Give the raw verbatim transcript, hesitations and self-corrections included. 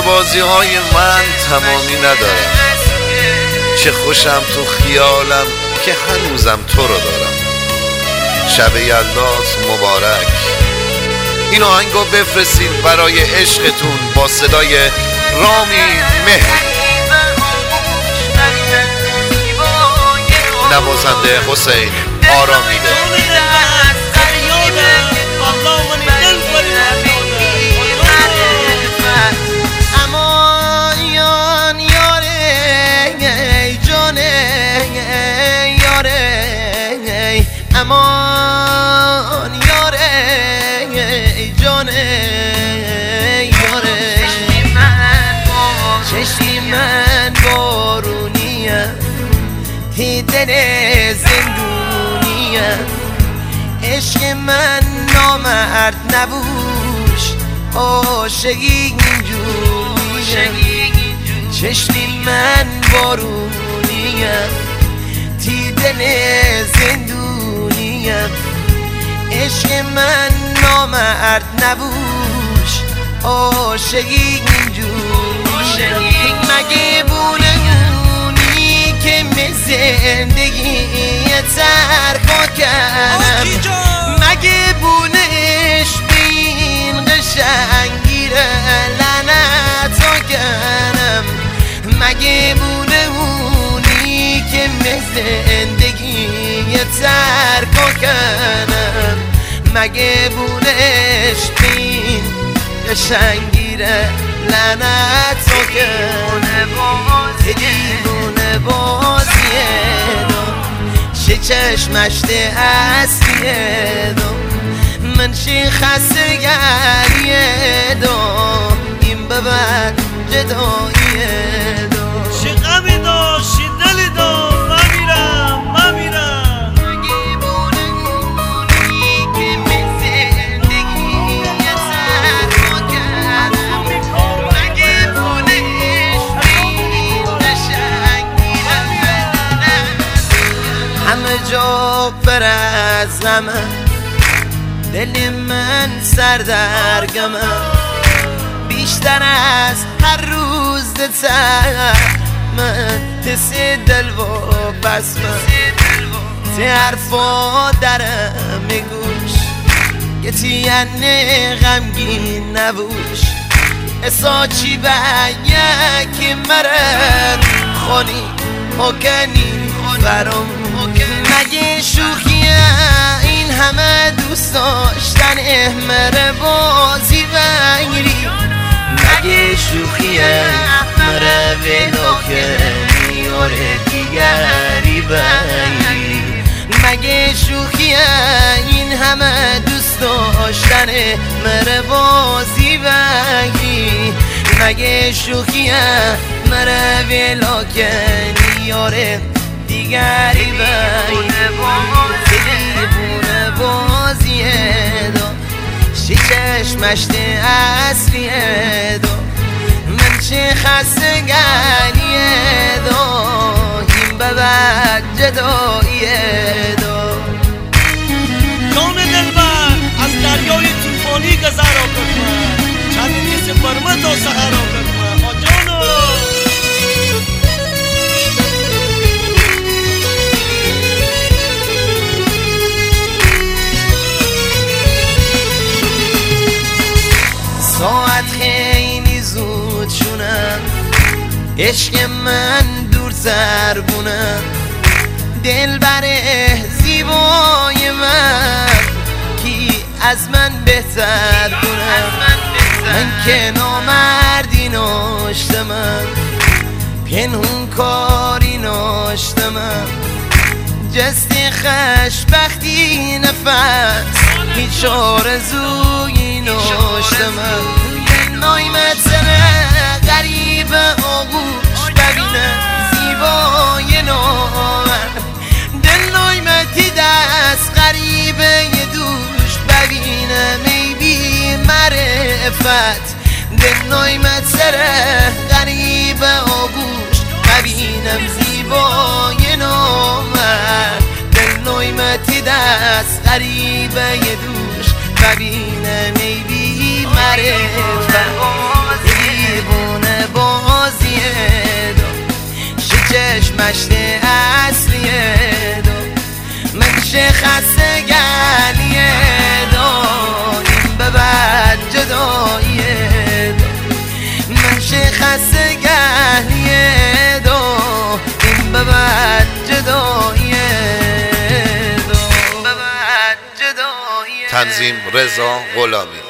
بازی های من تمامی ندارم. چه خوشم تو خیالم که هنوزم تو رو دارم. شب یلدات مبارک. این آهنگو بفرستید برای عشقتون با صدای رامی مهدی. نوازنده حسین آرامیده. امان یاره جانه یاره، امان یاره جانه یاره. چشمی من بارونیه، دل زندونیه. عشق من نامرد نبوش، عاشقی اینجوریه. چشمی من بارونیه، تی دل زندونیه. عشق من نامرد نبوش، عاشقی اینجوریه. مگه بونه اونی که می زندگی ترک کردم، مگه بونش بین قشنگیره لعنتا کردم. مگه بونه اونی که می زندگی ترک کردم، مگه بونش بین قشنگیره لعنتا کردم. دیوونه بازیه دو، چه چشمشته اصلیه دو، من چه خستگریه دو، این ببر جداییه دو. چه غمی داشتی دلی دو، من میرم من میرم. همه جا پر از غمه، دل من سردرگمه. بیشتر از هر روز دتر من تس دل و پس من تی حرفا درم میگوش که تینه غمگین نبوش. اسا چی بگه که مرر خونی حکنی برام. مگه شوخیه این همه دوست داشتن مره بازی بگیری؟ مگه شوخیه مره ولو کنی آره دیگری بگیری؟ مگه شوخیه این همه دوست داشتن مره بازی بگیری؟ مگه شوخیه مره ولو کنی آره دیگری بگیری؟ دیوونه بازیه دو، چه چشمشته اصلیه دو، من چه خستگریه دو، این ببر جداییه دو. جان دلبر از دریای طوفانی گذر آکد من، چند نیست برمه تا سهر آکد من. آ جانو ساعت خیلی زود شونم، عشق من دور زربونم. دل بره زیبای من کی از من بهتر کنم؟ من که نامردی ناشتمم، پنهون کاری ناشتمم. جستی خشبختی نفس هیچ آرزویی ناشتمم. نایمت سره غریب آغوش ببینم زیبای نامر. دل نایمتی دست غریب یه دوش ببینم ای بی معرفت. دل نایمت سره غریب آغوش ببینم زیبای نامر. دل نایمتی دست غریب یه دوش ببینم ای بی معرفت. دیوونه مشت اصلیه دو من شخص گلیه دو این به بعد جداییه دو من شخص گلیه دو این به بعد جداییه دو به بعد جداییه. تنظیم رضا غلامی.